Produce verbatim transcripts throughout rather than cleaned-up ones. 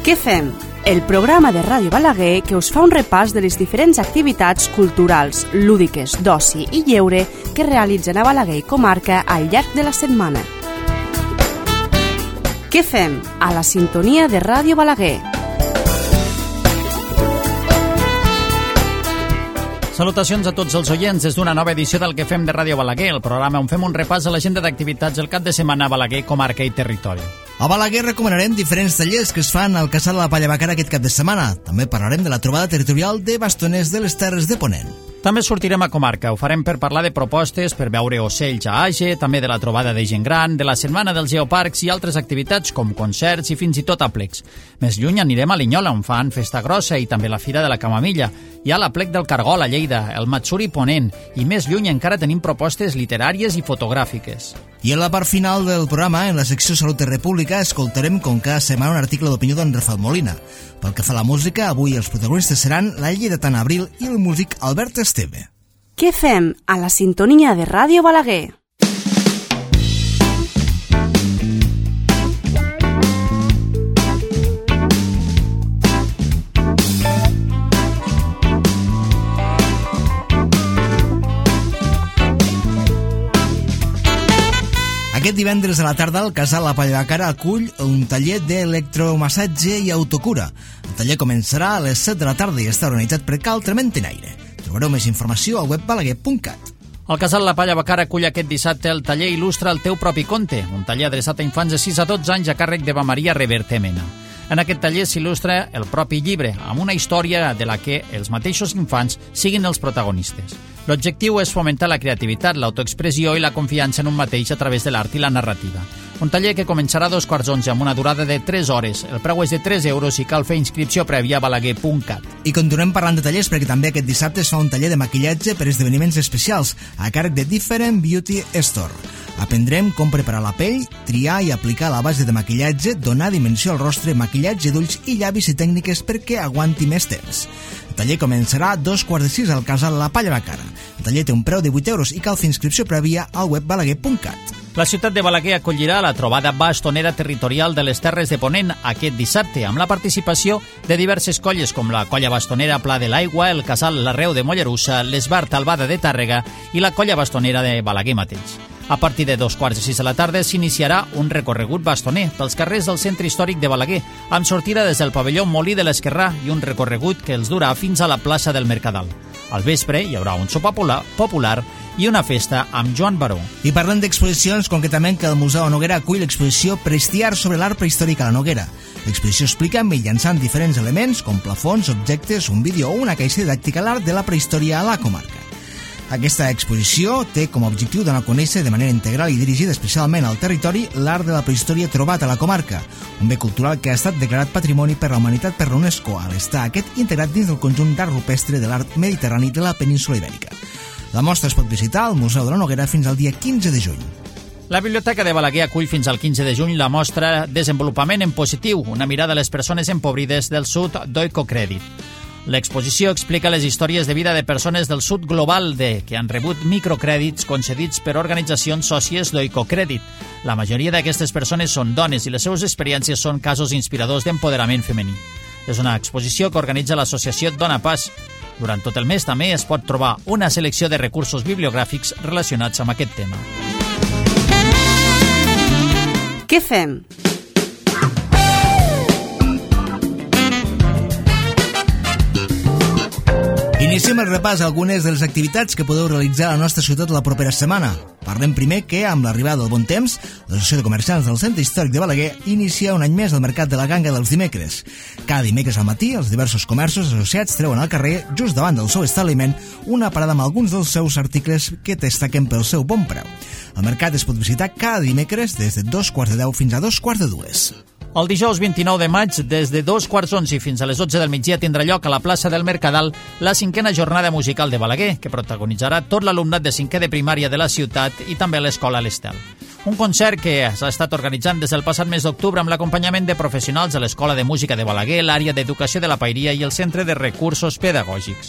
Què fem? El programa de Ràdio Balaguer que us fa un repàs de les diferents activitats culturals, lúdiques, d'oci i lleure que realitzen a Balaguer i comarca al llarg de la setmana. Què fem? A la sintonia de Ràdio Balaguer. Salutacions a tots els oients des d'una nova edició del Què fem de Ràdio Balaguer, el programa on fem un repàs a l'agenda d'activitats del cap de setmana a Balaguer, comarca i territori. A Balaguer recomanarem diferents tallers que es fan al Casal de la Palla Bacara aquest cap de setmana. També parlarem de la trobada territorial de bastoners de les Terres de Ponent. També sortirem a comarca, ho farem per parlar de propostes, per veure ocells a Age, també de la trobada de gent gran, de la setmana dels geoparcs i altres activitats com concerts i fins i tot aplecs. Més lluny anirem a Linyola, on fan festa grossa i també la Fira de la Camamilla. Hi ha l'aplec del Cargol a Lleida, el Matsuri Ponent, i més lluny encara tenim propostes literàries i fotogràfiques. I en la part final del programa, en la secció Salut i República, escoltarem com cada setmana un article d'opinió d'en Rafael Molina. Pel que fa a la música, avui els protagonistes seran la lleidatana Abril i el músic Albert Esteve. Què fem? A la sintonia de Ràdio Balaguer. Aquest divendres a la tarda el Casal La Palla Bacara acull un taller d'electromassatge i autocura. El taller començarà a les set de la tarda i està organitzat per Cal Trementenaire. Trobareu més informació al web balaguer punt cat. El Casal La Palla Bacara acull aquest dissabte el taller Il·lustra el teu propi conte, un taller adreçat a infants de sis a dotze anys a càrrec d'Eva Maria Reverte Mena. En aquest taller s'il·lustra el propi llibre, amb una història de la que els mateixos infants siguin els protagonistes. L'objectiu és fomentar la creativitat, l'autoexpressió i la confiança en un mateix a través de l'art i la narrativa. Un taller que començarà a dos quarts onze amb una durada de tres hores. El preu és de tres euros i cal fer inscripció prèvia a balaguer punt cat. I continuem parlant de tallers perquè també aquest dissabte es fa un taller de maquillatge per esdeveniments especials a càrrec de Different Beauty Store. Aprendrem com preparar la pell, triar i aplicar la base de maquillatge, donar dimensió al rostre, maquillatge d'ulls i llavis i tècniques perquè aguanti més temps. El taller començarà a dos quarts de sis al Casal La Palla Bacara. El taller té un preu de vuit euros i cal fer inscripció prèvia al web balaguer punt cat. La ciutat de Balaguer acollirà la trobada bastonera territorial de les Terres de Ponent aquest dissabte, amb la participació de diverses colles com la Colla Bastonera Pla de l'Aigua, el Casal L'Arreu de Mollerussa, l'Esbart Albada de Tàrrega i la Colla Bastonera de Balaguer mateix. A partir de dos quarts de sis de la tarda s'iniciarà un recorregut bastoner pels carrers del centre històric de Balaguer, amb sortida des del pavelló Molí de l'Esquerrà i un recorregut que els durà fins a la plaça del Mercadal. Al vespre hi haurà un sopar popular i una festa amb Joan Baró. I parlem d'exposicions, concretament que el Museu de Noguera acull l'exposició Prestiar sobre l'art prehistòric a la Noguera. L'exposició explica mitjançant diferents elements com plafons, objectes, un vídeo o una caixa didàctica l'art de la prehistòria a la comarca. Aquesta exposició té com a objectiu donar a conèixer de manera integral i dirigida especialment al territori l'art de la prehistòria trobat a la comarca, un bé cultural que ha estat declarat Patrimoni per la Humanitat per la UNESCO, a l'estar aquest integrat dins del conjunt d'art rupestre de l'art mediterrani de la península Ibèrica. La mostra es pot visitar al Museu de la Noguera fins al dia quinze de juny. La Biblioteca de Balaguer acull fins al quinze de juny la mostra Desenvolupament en positiu, una mirada a les persones empobrides del sud d'Oicocrèdit. L'exposició explica les històries de vida de persones del sud global de que han rebut microcrèdits concedits per organitzacions sòcies d'Oicocrèdit. La majoria d'aquestes persones són dones i les seves experiències són casos inspiradors d'empoderament femení. És una exposició que organitza l'associació Dona Pas. Durant tot el mes també es pot trobar una selecció de recursos bibliogràfics relacionats amb aquest tema. Què fem? Iniciem el repàs a algunes de les activitats que podeu realitzar a la nostra ciutat la propera setmana. Parlem primer que, amb l'arribada del bon temps, l'Associació de Comerciants del Centre Històric de Balaguer inicia un any més el Mercat de la Ganga dels dimecres. Cada dimecres al matí, els diversos comerços associats treuen al carrer, just davant del seu establiment, una parada amb alguns dels seus articles que destaquen pel seu bon preu. El mercat es pot visitar cada dimecres des de dos quarts de deu fins a dos quarts de dues. El dijous vint-i-nou de maig, des de dos quarts onze fins a les dotze del migdia, tindrà lloc a la plaça del Mercadal la cinquena jornada musical de Balaguer, que protagonitzarà tot l'alumnat de cinquè de primària de la ciutat i també l'escola l'Estel. Un concert que s'ha estat organitzant des del passat mes d'octubre amb l'acompanyament de professionals de l'Escola de Música de Balaguer, l'àrea d'Educació de la Pairia i el Centre de Recursos Pedagògics.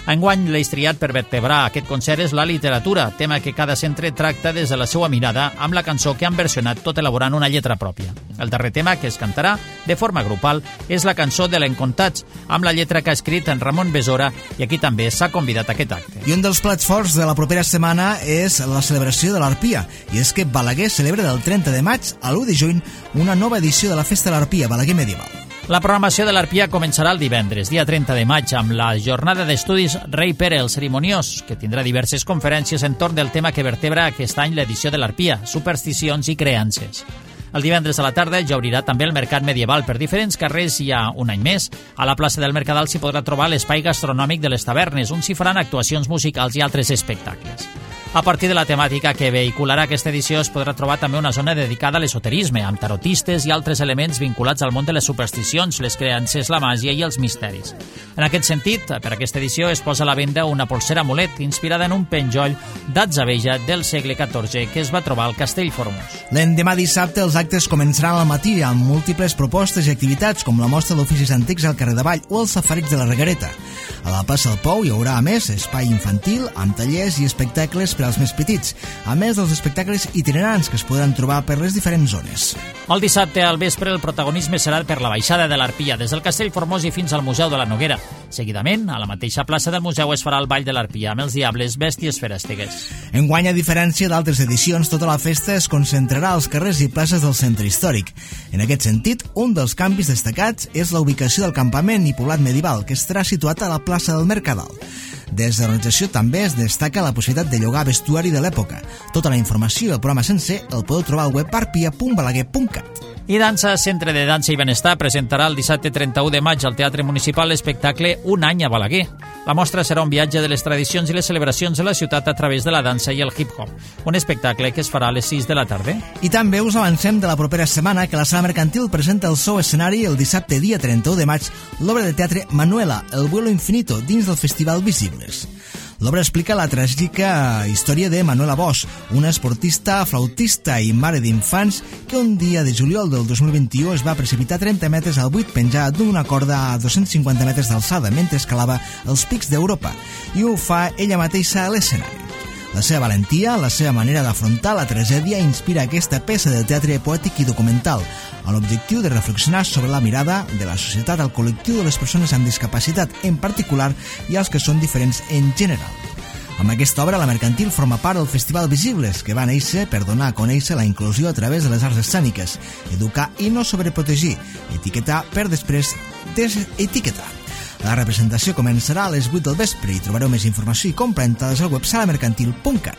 Enguany, l'eix triat per vertebrar aquest concert és la literatura, tema que cada centre tracta des de la seva mirada amb la cançó que han versionat tot elaborant una lletra pròpia. El darrer tema que es cantarà de forma grupal és la cançó de l'Encontats, amb la lletra que ha escrit en Ramon Besora, i aquí també s'ha convidat a aquest acte. I un dels plats forts de la propera setmana és la celebració de l'Arpia, i és que Balaguer celebra del trenta de maig a l'u de juny una nova edició de la Festa de l'Arpia Balaguer Medieval. La programació de l'Arpia començarà el divendres, dia trenta de maig, amb la jornada d'estudis Rei Pere el Cerimoniós, que tindrà diverses conferències entorn del tema que vertebra aquest any l'edició de l'Arpia, supersticions i creences. El divendres a la tarda ja obrirà també el mercat medieval per diferents carrers i ja un any més. A la plaça del Mercadal s'hi podrà trobar l'espai gastronòmic de les tavernes, on s'hi faran actuacions musicals i altres espectacles. A partir de la temàtica que vehicularà aquesta edició es podrà trobar també una zona dedicada a l'esoterisme, amb tarotistes i altres elements vinculats al món de les supersticions, les creences, la màgia i els misteris. En aquest sentit, per aquesta edició es posa a la venda una polsera amulet inspirada en un penjoll d'atzabeja del segle catorze que es va trobar al Castell Formós. L'endemà dissabte els actes començaran al matí amb múltiples propostes i activitats com la mostra d'oficis antics al carrer de Vall o els safareig de la Reguereta. A la plaça del Pou hi haurà, a més, espai infantil amb tallers i espectacles per als més petits, a més dels espectacles itinerants que es podran trobar per les diferents zones. El dissabte al vespre el protagonisme serà per la baixada de l'Arpia des del Castell Formós i fins al Museu de la Noguera. Seguidament, a la mateixa plaça del museu es farà el Ball de l'Arpia amb els diables, bèsties ferèstegues. Enguany, a diferència d'altres edicions, tota la festa es concentrarà als carrers i places del centre històric. En aquest sentit, un dels canvis destacats és la ubicació del campament i poblat medieval, que estarà situat a la plaça del Mercadal. Des de l'organització també es destaca la possibilitat de llogar vestuari de l'època. Tota la informació i el programa sencer el podeu trobar al web arpia punt balaguer punt cat. I Dansa, Centre de Dansa i Benestar, presentarà el dissabte trenta-u de maig al Teatre Municipal l'espectacle Un any a Balaguer. La mostra serà un viatge de les tradicions i les celebracions de la ciutat a través de la dansa i el hip-hop, un espectacle que es farà a les sis de la tarda. I també us avancem de la propera setmana que la Sala Mercantil presenta el seu escenari el dissabte dia trenta-u de maig, l'obra de teatre Manuela, el vuelo infinito, dins del Festival Visibles. L'obra explica la tràgica història de Manuela Bosch, una esportista, flautista i mare d'infants que un dia de juliol del dos mil vint-i-u es va precipitar trenta metres al buit penjada d'una corda a dos-cents cinquanta metres d'alçada mentre escalava els pics d'Europa, i ho fa ella mateixa a l'escenari. La seva valentia, la seva manera d'afrontar la tragèdia inspira aquesta peça de teatre poètic i documental, amb l'objectiu de reflexionar sobre la mirada de la societat al col·lectiu de les persones amb discapacitat en particular i als que són diferents en general. Amb aquesta obra, la Mercantil forma part del Festival Visibles, que va néixer per donar a conèixer la inclusió a través de les arts escèniques, educar i no sobreprotegir, etiquetar per després desetiquetar. La representació començarà a les vuit del vespre i trobareu més informació i compra entrades al web sala mercantil punt cat.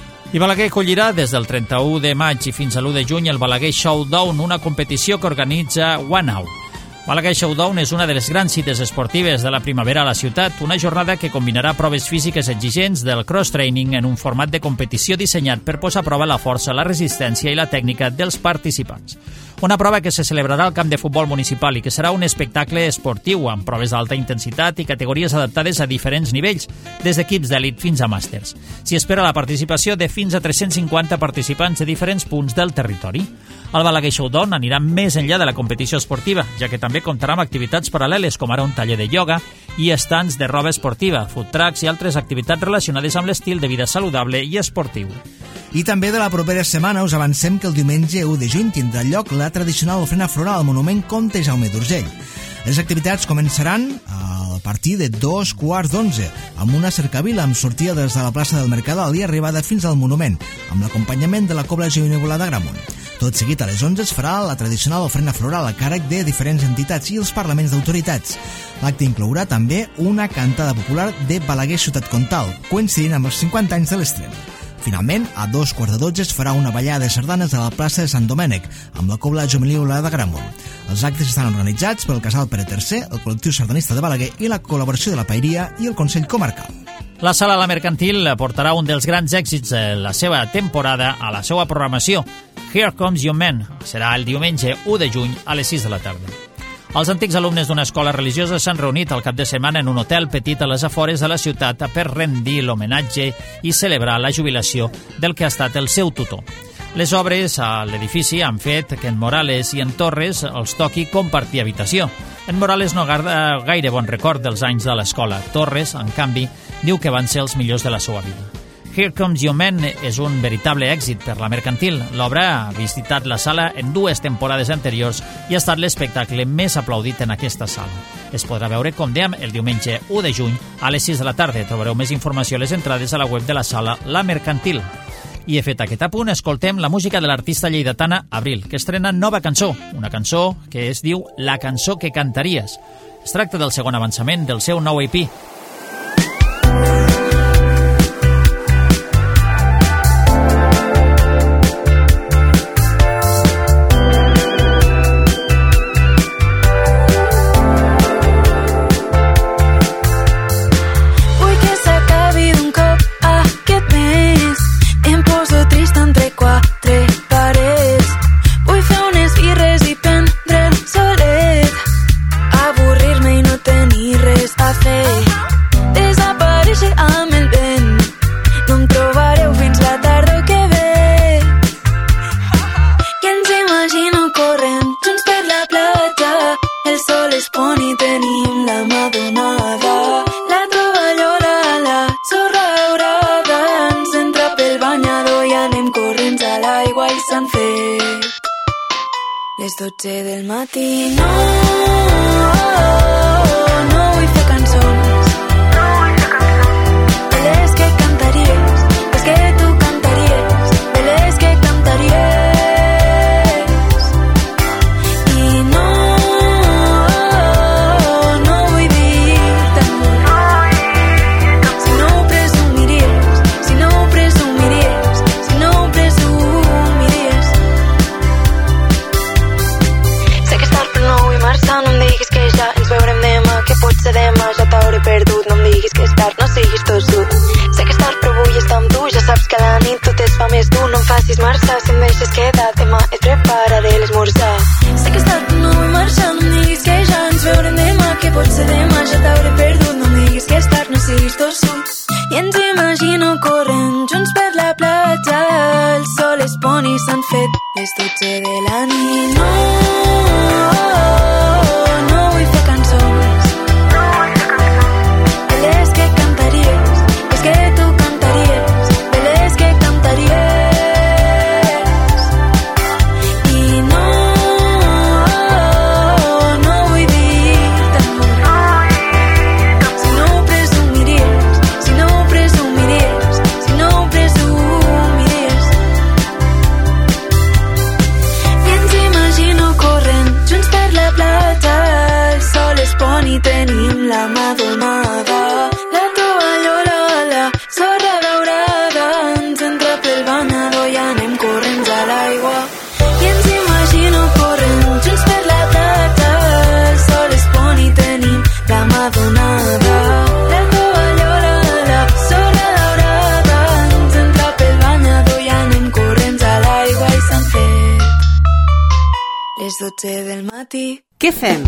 I Balaguer acollirà des del trenta-u de maig i fins a l'u de juny el Balaguer Showdown, una competició que organitza One Out. Balaguer Showdown és una de les grans cites esportives de la primavera a la ciutat, una jornada que combinarà proves físiques exigents del cross-training en un format de competició dissenyat per posar a prova la força, la resistència i la tècnica dels participants. Una prova que se celebrarà al camp de futbol municipal i que serà un espectacle esportiu amb proves d'alta intensitat i categories adaptades a diferents nivells, des d'equips d'elit fins a màsters. S'hi espera la participació de fins a tres-cents cinquanta participants de diferents punts del territori. El Balaguer Showdown anirà més enllà de la competició esportiva, ja que també comptarà amb activitats paral·leles com ara un taller de ioga i estants de roba esportiva, food trucks i altres activitats relacionades amb l'estil de vida saludable i esportiu. I també de la propera setmana us avancem que el diumenge u de juny tindrà lloc la tradicional ofrena floral al monument Comte Jaume d'Urgell. Les activitats començaran a partir de dos quarts d'onze, amb una cercavila amb sortida des de la plaça del Mercadal i arribada fins al monument, amb l'acompanyament de la Cobla Geonívola d'Agramunt. Tot seguit a les onze es farà la tradicional ofrena floral a càrrec de diferents entitats i els parlaments d'autoritats. L'acte inclourà també una cantada popular de Balaguer Ciutat Comtal, coincidint amb els cinquanta anys de l'estrena. Finalment, a dos quarts de dotze es farà una ballada de sardanes a la plaça de Sant Domènec, amb la Cobla Geonívola d'Agramunt. Els actes estan organitzats pel Casal Pere tercer, el col·lectiu sardanista de Balaguer i la col·laboració de la Paeria i el Consell Comarcal. La Sala La Mercantil portarà un dels grans èxits de la seva temporada a la seva programació. Here Comes Your Man serà el diumenge u de juny a les sis de la tarda. Els antics alumnes d'una escola religiosa s'han reunit al cap de setmana en un hotel petit a les afores de la ciutat per rendir l'homenatge i celebrar la jubilació del que ha estat el seu tutor. Les obres a l'edifici han fet que en Morales i en Torres els toqui compartir habitació. En Morales no guarda gaire bon record dels anys de l'escola. Torres, en canvi, diu que van ser els millors de la seva vida. Here Comes Your Man és un veritable èxit per la mercantil. L'obra ha visitat la sala en dues temporades anteriors i ha estat l'espectacle més aplaudit en aquesta sala. Es podrà veure, com dèiem, el diumenge u de juny a les sis de la tarda. Trobareu més informació a les entrades a la web de la sala La Mercantil. I he fet aquest apunt, escoltem la música de l'artista lleidatana Abril, que estrena nova cançó, una cançó que es diu La cançó que cantaries. Es tracta del segon avançament del seu nou E P. Les dotze del matí, no, no vull fer cançons, de les que cantaries, les que tu cantaries, de les que cantaries. I no, no vull dir-te amor, si no ho presumiries, si no ho presumiries, si no ho presumiries. No em diguis que ja ens veurem demà, que potser demà ja t'hauré perdut. No em diguis que és tard, no siguis tossut. Sé que és tard però vull estar amb tu, ja saps que a la nit tot es fa més dur. No em facis marxar, si em deixes quedar demà et prepararé l'esmorzar. Sé que és tard però no vull marxar, no em diguis que ja ens veurem demà, que potser demà ja t'hauré perdut. No em diguis que és tard, no siguis tossut. I ens imagino corrent junts per la platja, el sol es pon i s'han fet les dotze de la nit. No, no vull fer cançons, de les que cantaries, les que tu cantaries, de les que cantaries. I no, no vull dir-te amor, si no ho presumiries, si no ho presumiries, si no ho presumiries. I ens imagino corrent junts per la platja, el sol es pon i tenim la mà donada. La tovallola, la sorra daurada ens entra pel banyador i anem corrents a l'aigua. I ens imagino corrent junts per la platja, el sol es pon i tenim la mà donada. La tovallola, la sorra daurada ens entra pel banyador i anem corrents a l'aigua i s'han fet les dotze del matí. Què fem?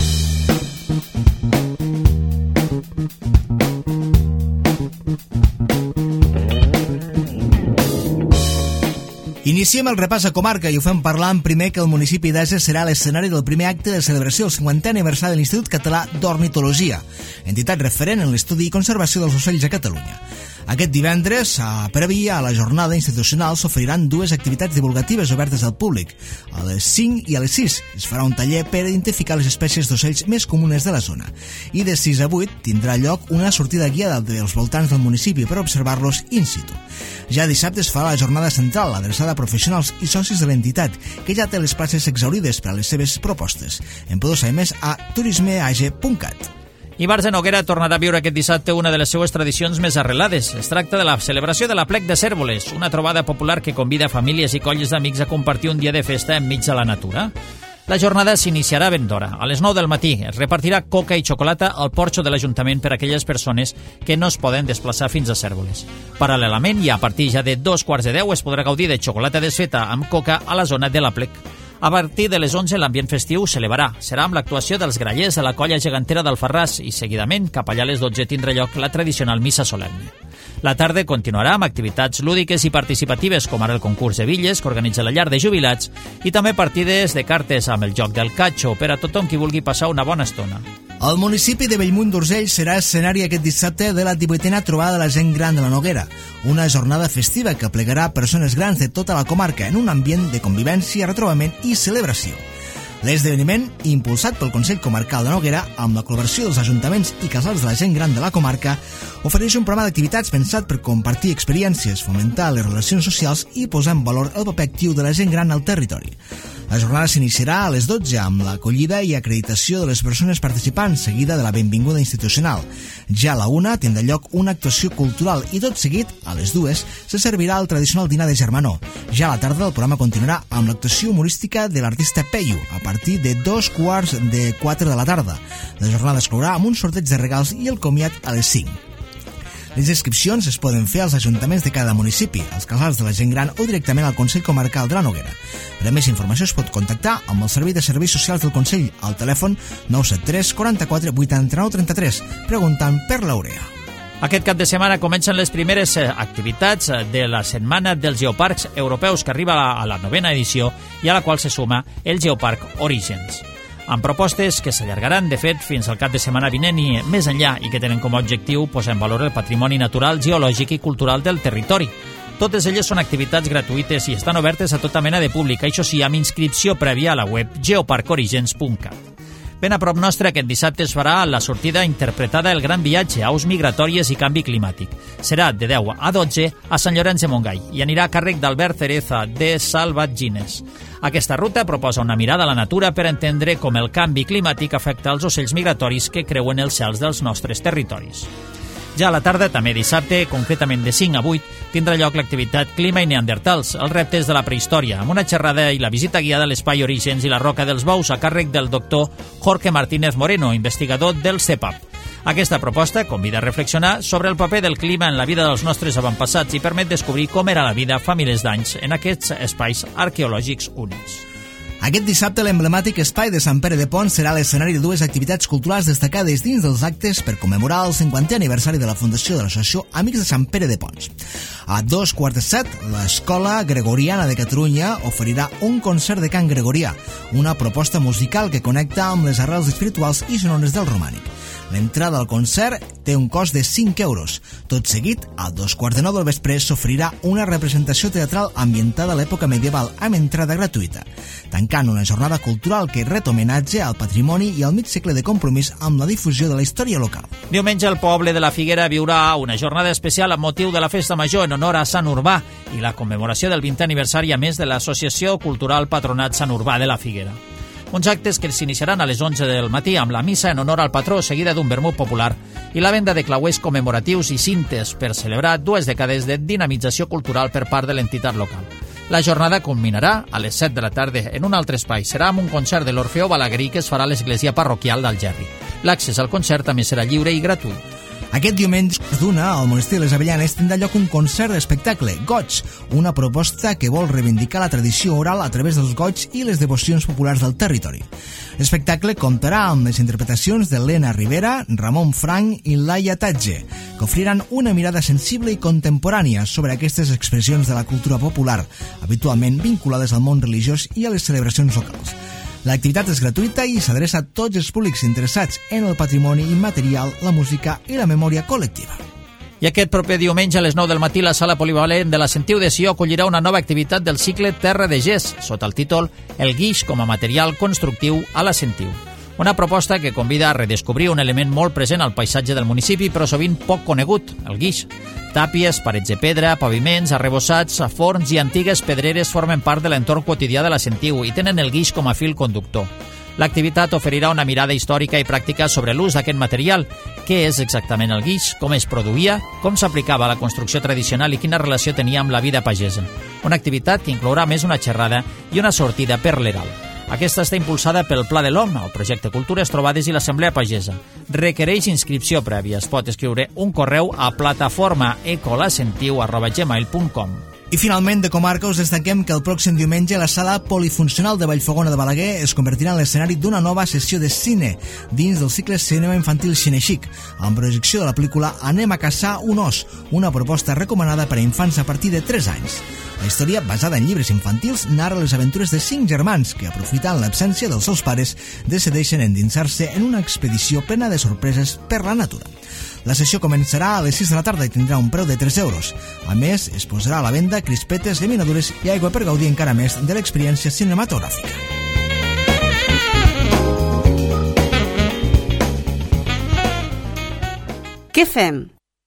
Iniciem el repàs a comarca i ho fem parlant primer que el municipi d'Ase serà l'escenari del primer acte de celebració del cinquantè aniversari de l'Institut Català d'Ornitologia, entitat referent en l'estudi i conservació dels ocells a Catalunya. Aquest divendres, a previ a la jornada institucional, s'oferiran dues activitats divulgatives obertes al públic. A les cinc i a les sis es farà un taller per identificar les espècies d'ocells més comunes de la zona. I de sis a vuit tindrà lloc una sortida guiada dels voltants del municipi per observar-los in situ. Ja dissabte es farà la jornada central, adreçada a professionals i socis de l'entitat, que ja té les places exhaurides per a les seves propostes. En podeu saber més a turismeage punt cat. Ivars de Noguera tornarà a viure aquest dissabte una de les seues tradicions més arrelades. Es tracta de la celebració de la Plec de Cérvoles, una trobada popular que convida famílies i colles d'amics a compartir un dia de festa enmig de la natura. La jornada s'iniciarà ben d'hora. A les nou del matí es repartirà coca i xocolata al porxo de l'Ajuntament per a aquelles persones que no es poden desplaçar fins a Cérvoles. Paral·lelament, i a partir ja de dos quarts de deu, es podrà gaudir de xocolata desfeta amb coca a la zona de la Plec. A partir de les onze l'ambient festiu s'elevarà. Serà amb l'actuació dels grallers de la colla gegantera d'Alfarràs i seguidament, cap allà a les dotze, tindrà lloc la tradicional missa solemne. La tarda continuarà amb activitats lúdiques i participatives, com ara el concurs de bitlles que organitza la llar de jubilats, i també partides de cartes amb el joc del catxo per a tothom qui vulgui passar una bona estona. El municipi de Bellmunt d'Urgell serà escenari aquest dissabte de la divuitena trobada de la gent gran de la Noguera, una jornada festiva que plegarà persones grans de tota la comarca en un ambient de convivència, retrobament i celebració. L'esdeveniment, impulsat pel Consell Comarcal de Noguera, amb la col·laboració dels ajuntaments i casals de la gent gran de la comarca, ofereix un programa d'activitats pensat per compartir experiències, fomentar les relacions socials i posar en valor el paper actiu de la gent gran al territori. La jornada s'iniciarà a les dotze amb l'acollida i acreditació de les persones participants, seguida de la benvinguda institucional. Ja a la una tindrà lloc una actuació cultural i tot seguit, a les dues, se servirà el tradicional dinar de germanor. Ja a la tarda el programa continuarà amb l'actuació humorística de l'artista Peyu, a partir de dos quarts de quatre de la tarda. La jornada es clourà amb un sorteig de regals i el comiat a les cinc. Les inscripcions es poden fer als ajuntaments de cada municipi, als casals de la gent gran o directament al Consell Comarcal de la Noguera. Per a més informació es pot contactar amb el Servei de Serveis Socials del Consell al telèfon nou set tres quaranta-quatre vuitanta-nou trenta-tres, preguntant per l'Aurea. Aquest cap de setmana comencen les primeres activitats de la Setmana dels Geoparcs Europeus, que arriba a la novena edició i a la qual se suma el Geoparc Origins, amb propostes que s'allargaran, de fet, fins al cap de setmana vinent i més enllà, i que tenen com a objectiu posar en valor el patrimoni natural, geològic i cultural del territori. Totes elles són activitats gratuïtes i estan obertes a tota mena de públic, això sí, amb inscripció prèvia a la web geopark origins punt cat. Ben a prop nostre, aquest dissabte es farà la sortida interpretada El Gran Viatge, aus migratòries i canvi climàtic. Serà de deu a dotze a Sant Llorenç de Montgai i anirà a càrrec d'Albert Cereza de Salvatgines. Aquesta ruta proposa una mirada a la natura per entendre com el canvi climàtic afecta els ocells migratoris que creuen els cels dels nostres territoris. Ja a la tarda, també dissabte, concretament de cinc a vuit, tindrà lloc l'activitat Clima i Neandertals, els reptes de la prehistòria, amb una xerrada i la visita guiada a l'Espai Orígens i la Roca dels Bous a càrrec del doctor Jorge Martínez Moreno, investigador del CEPAP. Aquesta proposta convida a reflexionar sobre el paper del clima en la vida dels nostres avantpassats i permet descobrir com era la vida fa milers d'anys en aquests espais arqueològics únics. Aquest dissabte l'emblemàtic Espai de Sant Pere de Pons serà l'escenari de dues activitats culturals destacades dins dels actes per commemorar el cinquantè aniversari de la fundació de l'associació Amics de Sant Pere de Pons. A dos quarts de set, l'Escola Gregoriana de Catalunya oferirà un concert de cant gregorià, una proposta musical que connecta amb les arrels espirituals i sonores del romànic. L'entrada al concert té un cost de cinc euros. Tot seguit, a dos quarts de nou del vespre s'oferirà una representació teatral ambientada a l'època medieval amb entrada gratuïta, tancant una jornada cultural que ret homenatge al patrimoni i al mig segle de compromís amb la difusió de la història local. Diumenge el poble de la Figuera viurà una jornada especial amb motiu de la Festa Major en honor a Sant Urbà i la commemoració del vintè aniversari a més de l'Associació Cultural Patronat Sant Urbà de la Figuera. Uns actes que s'iniciaran a les onze del matí amb la missa en honor al patró, seguida d'un vermut popular i la venda de clauers commemoratius i cintes per celebrar dues dècades de dinamització cultural per part de l'entitat local. La jornada culminarà a les set de la tarda en un altre espai. Serà amb un concert de l'Orfeó Balaguerí que es farà a l'església parroquial d'Algerri. L'accés al concert també serà lliure i gratuït. Aquest diumenge d'una, al Monestir de les Avellanes tindrà lloc un concert d'espectacle, Goig, una proposta que vol reivindicar la tradició oral a través dels goigs i les devocions populars del territori. L'espectacle comptarà amb les interpretacions de Lena Rivera, Ramon Frank i Laia Tatge, que oferiran una mirada sensible i contemporània sobre aquestes expressions de la cultura popular, habitualment vinculades al món religiós i a les celebracions locals. L'activitat és gratuïta i s'adreça a tots els públics interessats en el patrimoni immaterial, la música i la memòria col·lectiva. I aquest proper diumenge a les nou del matí la sala polivalent de la Sentiu de Sió acollirà una nova activitat del cicle Terra de Gès, sota el títol El guix com a material constructiu a la Sentiu. Una proposta que convida a redescobrir un element molt present al paisatge del municipi, però sovint poc conegut, el guix. Tàpies, parets de pedra, paviments, arrebossats, forns i antigues pedreres formen part de l'entorn quotidià de la Sentiu i tenen el guix com a fil conductor. L'activitat oferirà una mirada històrica i pràctica sobre l'ús d'aquest material, què és exactament el guix, com es produïa, com s'aplicava a la construcció tradicional i quina relació tenia amb la vida pagesa. Una activitat que inclourà més una xerrada i una sortida per l'Eral. Aquesta està impulsada pel Pla de l'Home, el projecte Cultures Trobades i l'Assemblea Pagesa. Requereix inscripció prèvia. Es pot escriure un correu a plataforma ecolasentiu arroba gmail punt com. I finalment, de comarca, us destaquem que el pròxim diumenge la sala polifuncional de Vallfogona de Balaguer es convertirà en l'escenari d'una nova sessió de cine dins del cicle Cinema Infantil Cinexic, amb projecció de la pel·lícula Anem a caçar un os, una proposta recomanada per a infants a partir de tres anys. La història, basada en llibres infantils, narra les aventures de cinc germans que, aprofitant l'absència dels seus pares, decideixen endinsar-se en una expedició plena de sorpreses per la natura. La sessió començarà a les sis de la tarda i tindrà un preu de tres euros. A més, es posarà a la venda crispetes, llaminadures i aigua per gaudir encara més de l'experiència cinematogràfica. Què fem?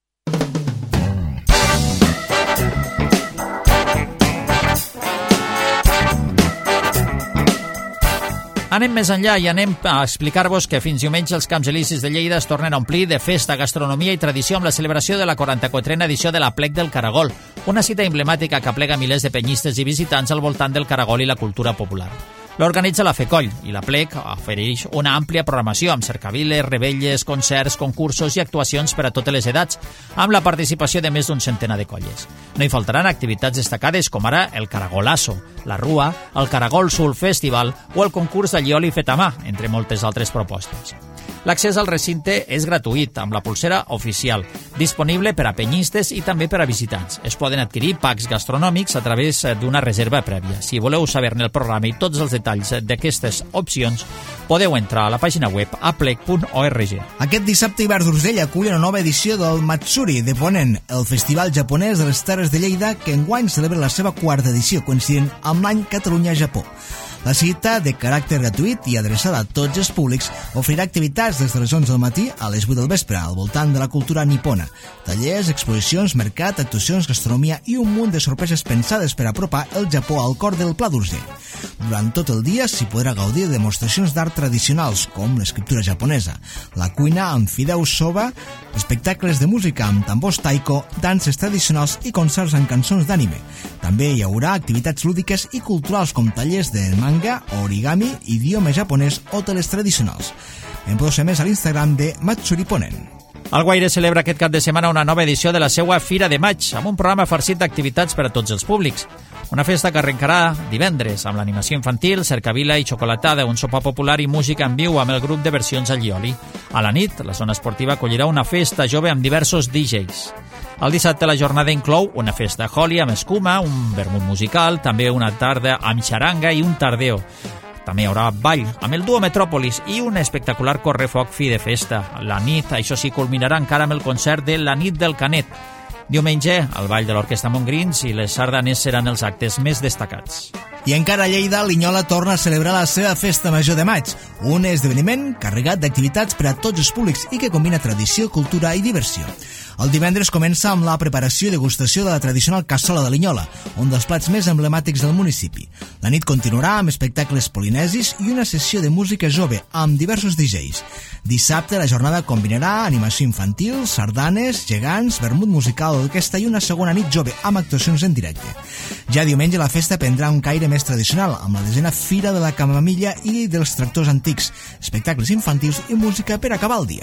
Anem més enllà i anem a explicar-vos que fins diumenge els Camps Elisis de Lleida es tornen a omplir de festa, gastronomia i tradició amb la celebració de la quaranta-quatrena edició de l'Aplec del Caragol, una cita emblemàtica que aplega milers de penyistes i visitants al voltant del caragol i la cultura popular. L'organitza la FECOLL i l'Aplec ofereix una àmplia programació amb cercaviles, rebelles, concerts, concursos i actuacions per a totes les edats, amb la participació de més d'un centenar de colles. No hi faltaran activitats destacades com ara el Caragolasso, la Rua, el Caragol Soul Festival o el concurs de llioli fet a mà, entre moltes altres propostes. L'accés al recinte és gratuït, amb la pulsera oficial, disponible per a penyistes i també per a visitants. Es poden adquirir packs gastronòmics a través d'una reserva prèvia. Si voleu saber-ne el programa i tots els detalls d'aquestes opcions, podeu entrar a la pàgina web aplec punt org. Aquest dissabte Ivars d'Urgell acull una nova edició del Matsuri de Ponent, el festival japonès de les Terres de Lleida, que enguany celebra la seva quarta edició, coincidint amb l'any Catalunya-Japó. La cita, de caràcter gratuït i adreçada a tots els públics, oferirà activitats des de les onze del matí a les vuit del vespre, al voltant de la cultura nipona. Tallers, exposicions, mercat, actuacions, gastronomia i un munt de sorpreses pensades per apropar el Japó al cor del Pla d'Urgell. Durant tot el dia s'hi podrà gaudir de demostracions d'art tradicionals, com l'escriptura japonesa, la cuina amb fideus soba, espectacles de música amb tambors taiko, danses tradicionals i concerts amb cançons d'anime. També hi haurà activitats lúdiques i culturals com tallers de manga, origami, idioma japonès o teles tradicionals. En podeu ser més a l'Instagram de Matsuri Ponent. Alguaire celebra aquest cap de setmana una nova edició de la seva Fira de Maig, amb un programa farcit d'activitats per a tots els públics. Una festa que arrencarà divendres amb l'animació infantil, cercavila i xocolatada, un sopar popular i música en viu amb el grup de versions al Llioli. A la nit, la zona esportiva acollirà una festa jove amb diversos D Js. El dissabte la jornada inclou una festa Holi amb escuma, un vermut musical, també una tarda amb xaranga i un tardeo. També hi haurà ball amb el duo Metròpolis i un espectacular correfoc fi de festa. La nit, això sí, culminarà encara amb el concert de La nit del Canet. Diumenge, el ball de l'Orquestra Montgrins i les sardanes seran els actes més destacats. I encara a Lleida, Linyola torna a celebrar la seva Festa Major de Maig, un esdeveniment carregat d'activitats per a tots els públics i que combina tradició, cultura i diversió. El divendres comença amb la preparació i degustació de la tradicional cassola de Linyola, un dels plats més emblemàtics del municipi. La nit continuarà amb espectacles polinesis i una sessió de música jove amb diversos D Js. Dissabte la jornada combinarà animació infantil, sardanes, gegants, vermut musical d'orquestra i una segona nit jove amb actuacions en directe. Ja diumenge la festa prendrà un caire més tradicional, amb la desena Fira de la Camamilla i dels tractors antics, espectacles infantils i música per acabar el dia.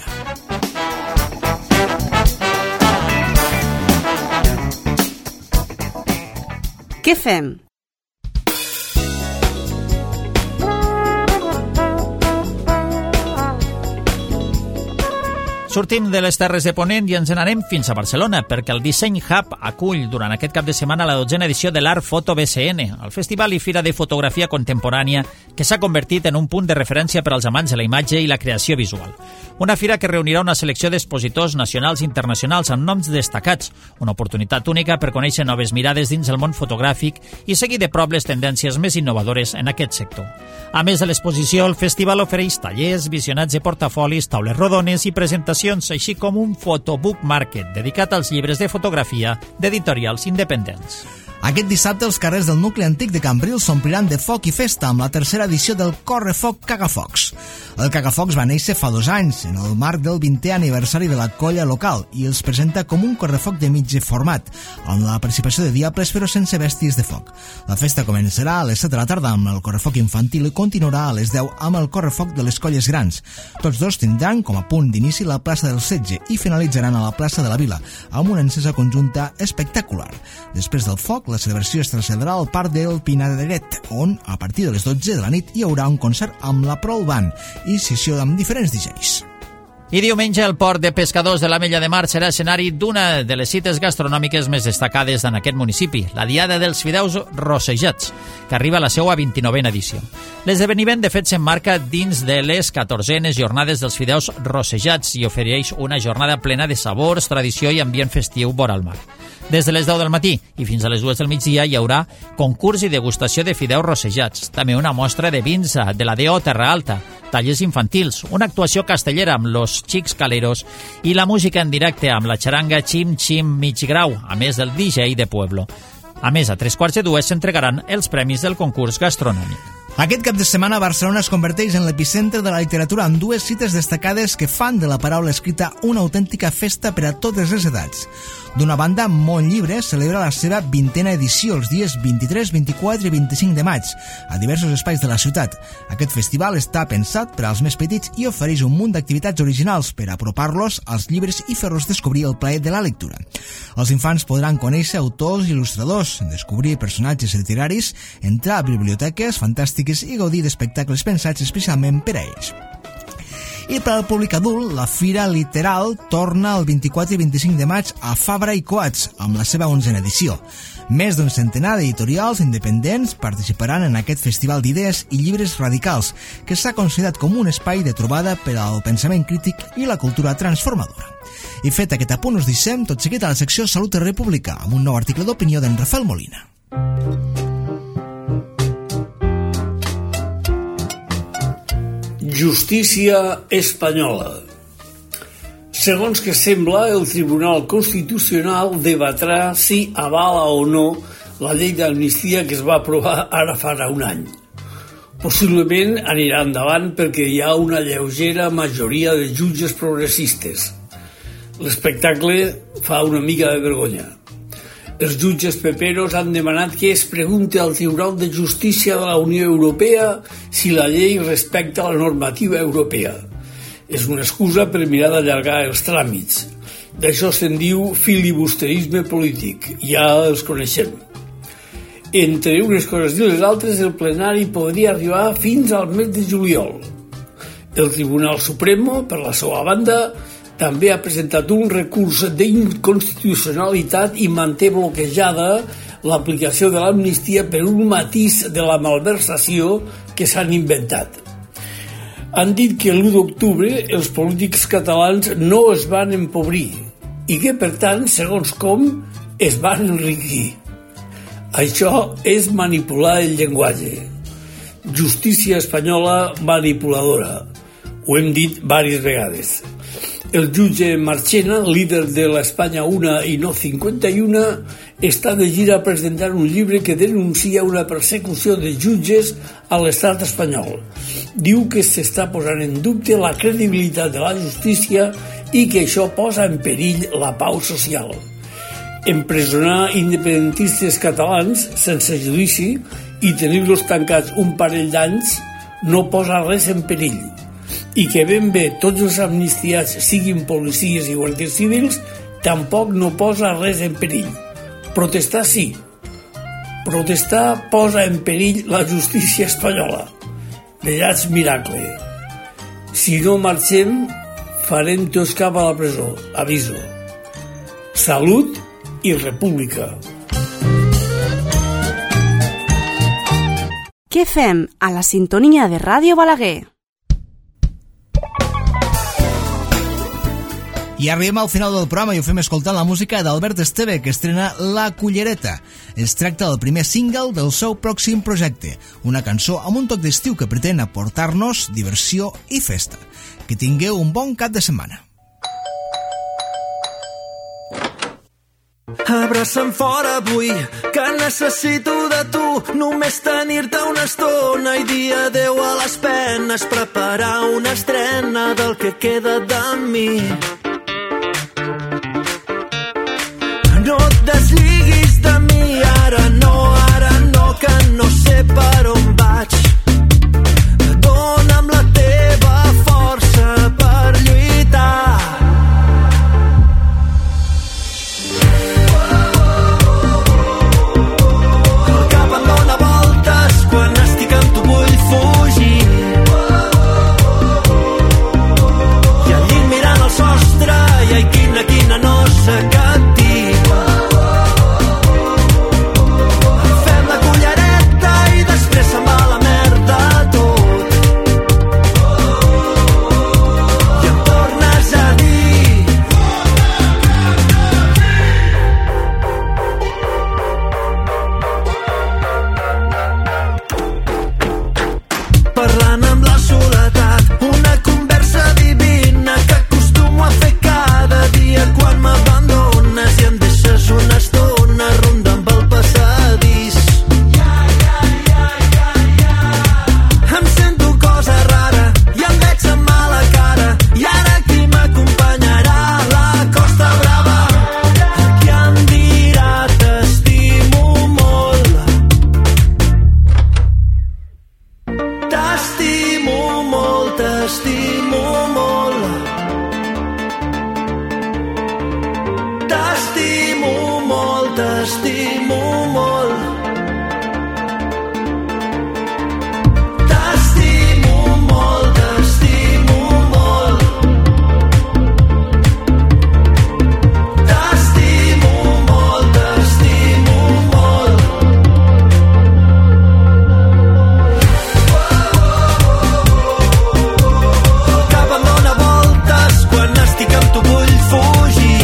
Què fem? Sortim de les Terres de Ponent i ens n'anem fins a Barcelona, perquè el Disseny Hub acull durant aquest cap de setmana la dotzena edició de l'Art Foto B C N, el festival i fira de fotografia contemporània que s'ha convertit en un punt de referència per als amants de la imatge i la creació visual. Una fira que reunirà una selecció d'expositors nacionals i internacionals amb noms destacats, una oportunitat única per conèixer noves mirades dins el món fotogràfic i seguir de prop les tendències més innovadores en aquest sector. A més de l'exposició, el festival ofereix tallers, visionats de portafolis, taules rodones i presentacions, així com un photobook market dedicat als llibres de fotografia d'editorials independents. Aquest dissabte els carrers del nucli antic de Cambrils s'ompliran de foc i festa amb la tercera edició del Correfoc Cagafocs. El Cagafocs va néixer fa dos anys, en el marc del vintè aniversari de la colla local, i els presenta com un correfoc de mitja format, amb la participació de diables però sense bèsties de foc. La festa començarà a les set de la tarda amb el correfoc infantil i continuarà a les deu amb el correfoc de les colles grans. Tots dos tindran com a punt d'inici la plaça del Setge i finalitzaran a la plaça de la Vila, amb una encesa conjunta espectacular. Després del foc, lloc la celebració es traslladarà al Parc del Pinaderet, on, a partir de les dotze de la nit, hi haurà un concert amb la Prol Band i sessió amb diferents D Js. I diumenge el port de pescadors de l'Ametlla de Mar serà escenari d'una de les cites gastronòmiques més destacades en aquest municipi, la Diada dels Fideus Rossejats, que arriba a la seva vint-i-novena edició. L'esdeveniment, de fet, s'emmarca dins de les catorzenes jornades dels fideus rossejats i ofereix una jornada plena de sabors, tradició i ambient festiu vora el mar. Des de les deu del matí i fins a les dues del migdia hi haurà concurs i degustació de fideus rossejats, també una mostra de vins de la D O Terra Alta, tallers infantils, una actuació castellera amb Los Xics Caleros i la música en directe amb la xaranga Xim Xim Mig Grau, a més del D J de Pueblo. A més, a tres quarts de dues s'entregaran els premis del concurs gastronòmic. Aquest cap de setmana Barcelona es converteix en l'epicentre de la literatura amb dues cites destacades que fan de la paraula escrita una autèntica festa per a totes les edats. D'una banda, Món Llibre celebra la seva vintena edició els dies vint-i-tres, vint-i-quatre i vint-i-cinc de maig a diversos espais de la ciutat. Aquest festival està pensat per als més petits i ofereix un munt d'activitats originals per apropar-los als llibres i fer-los descobrir el plaer de la lectura. Els infants podran conèixer autors i il·lustradors, descobrir personatges literaris, entrar a biblioteques fantàstiques i gaudir d'espectacles pensats especialment per a ells. I per al públic adult, la Fira Literal torna el vint-i-quatre i vint-i-cinc de maig a Fabra i Coats, amb la seva onzena edició. Més d'un centenar d'editorials independents participaran en aquest festival d'idees i llibres radicals, que s'ha considerat com un espai de trobada per al pensament crític i la cultura transformadora. I fet aquest apunt, us deixem tot seguit a la secció Salut i República, amb un nou article d'opinió d'en Rafael Molina. Justícia espanyola. Segons que sembla, el Tribunal Constitucional debatrà si avala o no la llei d'amnistia que es va aprovar ara farà un any. Possiblement anirà endavant perquè hi ha una lleugera majoria de jutges progressistes. L'espectacle fa una mica de vergonya. Els jutges peperos han demanat que es pregunti al Tribunal de Justícia de la Unió Europea si la llei respecta la normativa europea. És una excusa per mirar d'allargar els tràmits. D'això se'n diu filibusterisme polític. Ja els coneixem. Entre unes coses i les altres, el plenari podria arribar fins al mes de juliol. El Tribunal Supremo, per la seva banda, també ha presentat un recurs d'inconstitucionalitat i manté bloquejada l'aplicació de l'amnistia per un matís de la malversació que s'han inventat. Han dit que l'u d'octubre els polítics catalans no es van empobrir i que, per tant, segons com, es van enriquir. Això és manipular el llenguatge. Justícia espanyola manipuladora. Ho hem dit diverses vegades. El jutge Marchena, líder de l'Espanya una i no cinquanta i una, està de gira presentant un llibre que denuncia una persecució de jutges a l'estat espanyol. Diu que s'està posant en dubte la credibilitat de la justícia i que això posa en perill la pau social. Empresonar independentistes catalans sense judici i tenir-los tancats un parell d'anys no posa res en perill. I que ben bé tots els amnistiats siguin policies i guàrdies civils tampoc no posa res en perill. Protestar sí. Protestar posa en perill la justícia espanyola. Vejats miracle. Si no marxem, farem tots cap a la presó. Aviso. Salut i república. Què fem a la sintonia de Ràdio Balaguer? I arribem al final del programa i ho fem escoltant la música d'Albert Esteve, que estrena La Cullereta. Es tracta del primer single del seu pròxim projecte, una cançó amb un toc d'estiu que pretén aportar-nos diversió i festa. Que tingueu un bon cap de setmana. Abraça'm fora avui, que necessito de tu, només tenir-te una estona i dir adeu a les penes, preparar una estrena del que queda de mi. No et desliguis de mi, ara no, ara no, que no sé per on vaig. Dona'm la teva força per lluitar. Oh, oh, oh, oh. t'estimo molt. T'estimo molt, t'estimo molt. T'estimo molt, t'estimo molt. T'estimo molt, t'estimo molt. Cap em dóna voltes quan estic amb tu, vull fugir.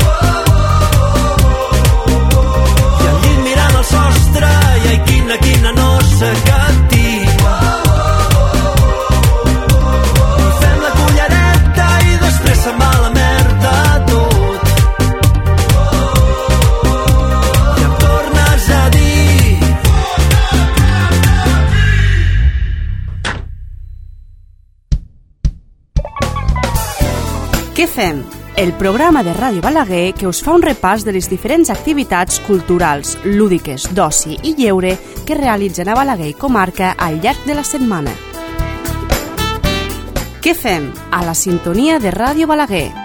I al llit mirant el sostre, i ai, quina, quina nosa que tinc. I fem la cullereta i després se'n va a la merda tot. I em tornes a dir Què fem? El programa de Ràdio Balaguer que us fa un repàs de les diferents activitats culturals, lúdiques, d'oci i lleure que realitzen a Balaguer i comarca al llarg de la setmana. Què fem? A la sintonia de Ràdio Balaguer.